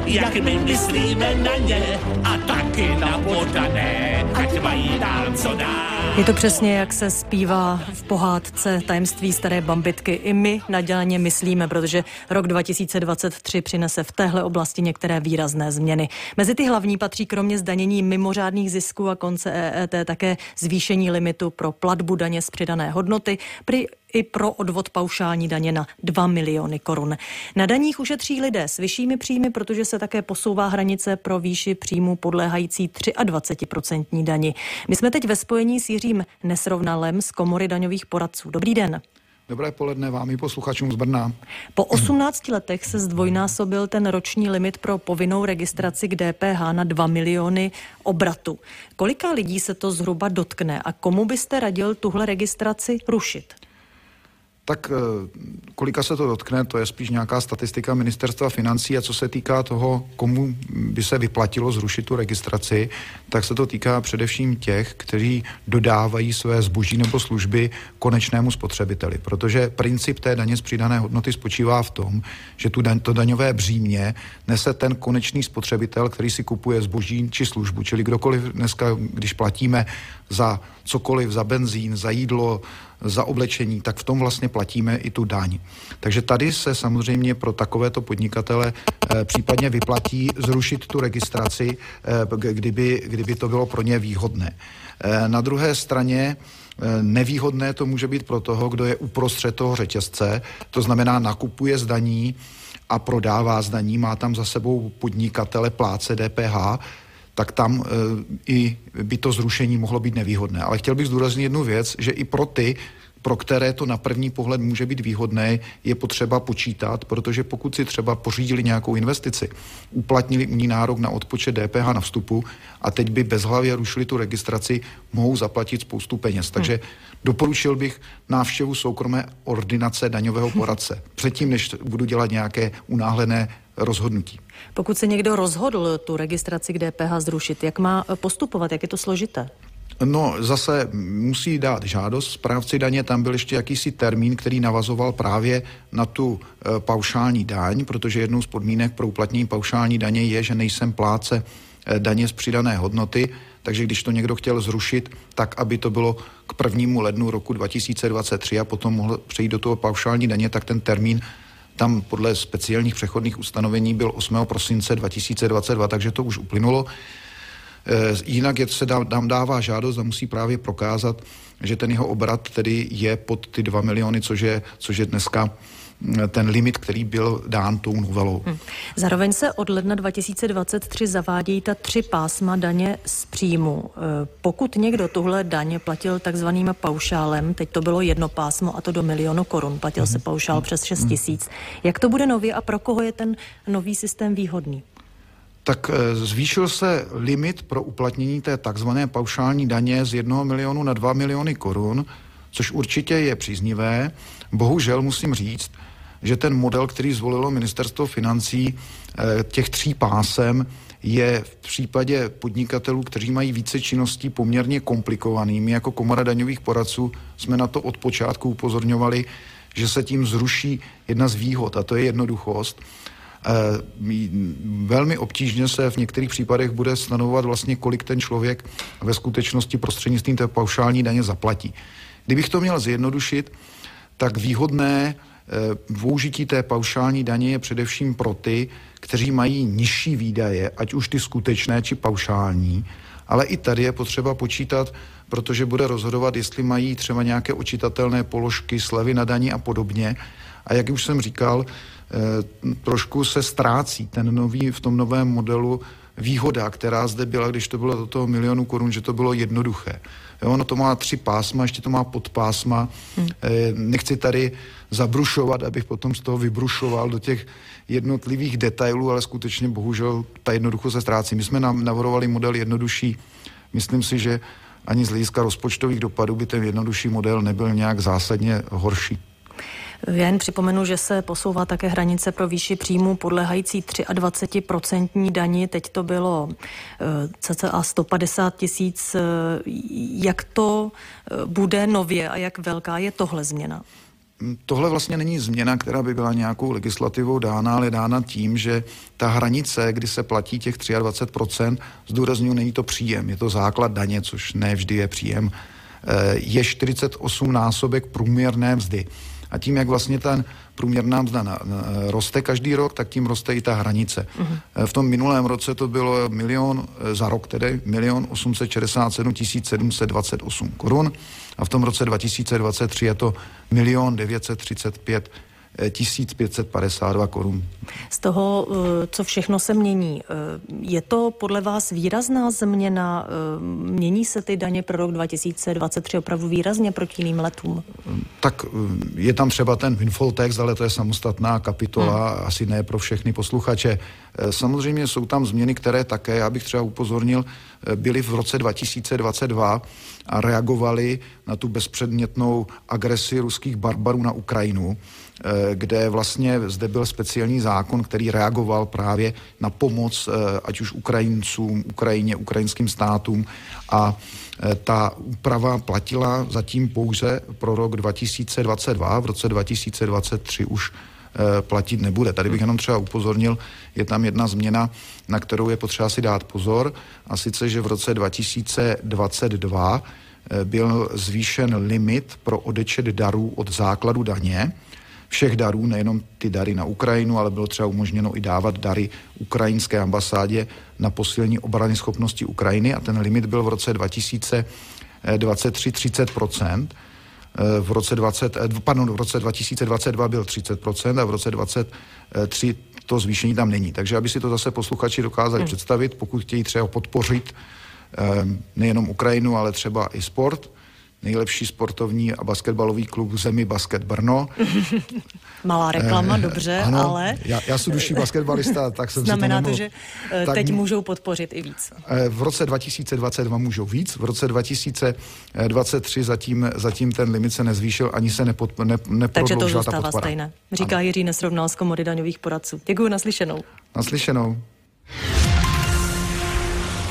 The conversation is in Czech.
jak my myslíme na ně a taky na podané, ať mají nám co dát. Je to přesně, jak se zpívá v pohádce Tajemství staré bambitky. I my nadělaně myslíme, protože rok 2023 přinese v téhle oblasti některé výrazné změny. Mezi ty hlavní patří kromě zdanění mimořádných zisků a konce EET také zvýšení limitu pro platbu daně z přidané hodnoty, i pro odvod paušální daně na 2 miliony korun. Na daních ušetří lidé s vyššími příjmy, protože se také posouvá hranice pro výši příjmu podléhající 23% dani. My jsme teď ve spojení s Jiřím Nesrovnalem z Komory daňových poradců. Dobrý den. Dobré poledne vám i posluchačům z Brna. Po 18 letech se zdvojnásobil ten roční limit pro povinnou registraci k DPH na 2 miliony obratu. Kolika lidí se to zhruba dotkne a komu byste radil tuhle registraci rušit? Tak kolika se to dotkne, to je spíš nějaká statistika ministerstva financí, a co se týká toho, komu by se vyplatilo zrušit tu registraci, tak se to týká především těch, kteří dodávají své zboží nebo služby konečnému spotřebiteli, protože princip té daně z přidané hodnoty spočívá v tom, že to daňové břímě nese ten konečný spotřebitel, který si kupuje zboží či službu, čili kdokoliv dneska, když platíme za cokoliv, za benzín, za jídlo, za oblečení, tak v tom vlastně platíme i tu daň. Takže tady se samozřejmě pro takovéto podnikatele případně vyplatí zrušit tu registraci, kdyby to bylo pro ně výhodné. Na druhé straně nevýhodné to může být pro toho, kdo je uprostřed toho řetězce, to znamená nakupuje zdaní a prodává zdaní, má tam za sebou podnikatele plátce DPH, tak tam i by to zrušení mohlo být nevýhodné. Ale chtěl bych zdůraznit jednu věc, že i pro ty, pro které to na první pohled může být výhodné, je potřeba počítat, protože pokud si třeba pořídili nějakou investici, uplatnili u ní nárok na odpočet DPH na vstupu a teď by bezhlavě rušili tu registraci, mohou zaplatit spoustu peněz. Takže doporučil bych návštěvu soukromé ordinace daňového poradce předtím, než budu dělat nějaké unáhlené rozhodnutí. Pokud se někdo rozhodl tu registraci k DPH zrušit, jak má postupovat, jak je to složité? No, zase musí dát žádost správci daně, tam byl ještě jakýsi termín, který navazoval právě na tu paušální daň, protože jednou z podmínek pro uplatnění paušální daně je, že nejsem plátce daně z přidané hodnoty, takže když to někdo chtěl zrušit, tak aby to bylo k 1. lednu roku 2023 a potom mohl přejít do toho paušální daně, tak ten termín tam podle speciálních přechodných ustanovení byl 8. prosince 2022, takže to už uplynulo. Jinak se dává žádost a musí právě prokázat, že ten jeho obrat tedy je pod ty 2 miliony, což je dneska ten limit, který byl dán tou novelou. Zároveň se od ledna 2023 zavádějí ta 3 pásma daně z příjmu. Pokud někdo tuhle daně platil takzvaným paušálem, teď to bylo jedno pásmo a to do 1 milionu korun, platil se paušál přes 6 000. Jak to bude nově a pro koho je ten nový systém výhodný? Tak zvýšil se limit pro uplatnění té takzvané paušální daně z 1 milionu na 2 miliony korun, což určitě je příznivé. Bohužel musím říct, že ten model, který zvolilo ministerstvo financí, těch 3 pásem, je v případě podnikatelů, kteří mají více činností, poměrně komplikovaný. My jako Komora daňových poradců jsme na to od počátku upozorňovali, že se tím zruší jedna z výhod, a to je jednoduchost. Velmi obtížně se v některých případech bude stanovovat vlastně, kolik ten člověk ve skutečnosti prostřednictvím té paušální daně zaplatí. Kdybych to měl zjednodušit, tak výhodné využití té paušální daně je především pro ty, kteří mají nižší výdaje, ať už ty skutečné či paušální, ale i tady je potřeba počítat, protože bude rozhodovat, jestli mají třeba nějaké odčitatelné položky, slevy na dani a podobně. A jak už jsem říkal, trošku se ztrácí v tom novém modelu výhoda, která zde byla, když to bylo do toho 1 milionu korun, že to bylo jednoduché. Jo, ono to má 3 pásma, ještě to má podpásma. Nechci tady zabrušovat, abych potom z toho vybrušoval do těch jednotlivých detailů, ale skutečně bohužel ta jednoduchost se ztrácí. My jsme navrhovali model jednodušší. Myslím si, že ani z hlediska rozpočtových dopadů by ten jednodušší model nebyl nějak zásadně horší. Já jen připomenu, že se posouvá také hranice pro výši příjmu podléhající 23% dani. Teď to bylo cca 150 000. Jak to bude nově a jak velká je tohle změna? Tohle vlastně není změna, která by byla nějakou legislativou dána, ale dána tím, že ta hranice, kdy se platí těch 23%, zdůrazňuji, není to příjem, je to základ daně, což ne vždy je příjem, je 48 násobek průměrné mzdy. A tím, jak vlastně ten průměrná mzda roste každý rok, tak tím roste i ta hranice. V tom minulém roce to bylo za rok tedy 1 867 728 korun a v tom roce 2023 je to 1 935 1552 korun. Z toho, co všechno se mění, je to podle vás výrazná změna? Mění se ty daně pro rok 2023 opravdu výrazně proti jiným letům? Tak je tam třeba ten windfall tax, ale to je samostatná kapitola, asi ne pro všechny posluchače. Samozřejmě jsou tam změny, které také, já bych třeba upozornil, byly v roce 2022 a reagovaly na tu bezpředmětnou agresi ruských barbarů na Ukrajinu, kde vlastně zde byl speciální zákon, který reagoval právě na pomoc ať už Ukrajincům, Ukrajině, ukrajinským státům a ta úprava platila zatím pouze pro rok 2022, v roce 2023 už platit nebude. Tady bych jenom třeba upozornil, je tam jedna změna, na kterou je potřeba si dát pozor, a sice, že v roce 2022 byl zvýšen limit pro odečet darů od základu daně, všech darů, nejenom ty dary na Ukrajinu, ale bylo třeba umožněno i dávat dary ukrajinské ambasádě na posílení obrany schopnosti Ukrajiny a ten limit byl v roce 2023 30%. V roce 2022 byl 30% a v roce 2023 to zvýšení tam není. Takže aby si to zase posluchači dokázali představit, pokud chtějí třeba podpořit nejenom Ukrajinu, ale třeba i sport, nejlepší sportovní a basketbalový klub v zemi Basket Brno. Malá reklama, dobře, ano, ale... Já jsem duší basketbalista, tak jsem znamená si to nemohl... to, že teď můžou podpořit i víc. V roce 2022 můžou víc, v roce 2023 zatím ten limit se nezvýšil, ani se neprodloužila ta podpora. Takže to zůstává stejné, říká Jiří Nesrovnal z Komory daňových poradců. Děkuji, naslyšenou. Naslyšenou.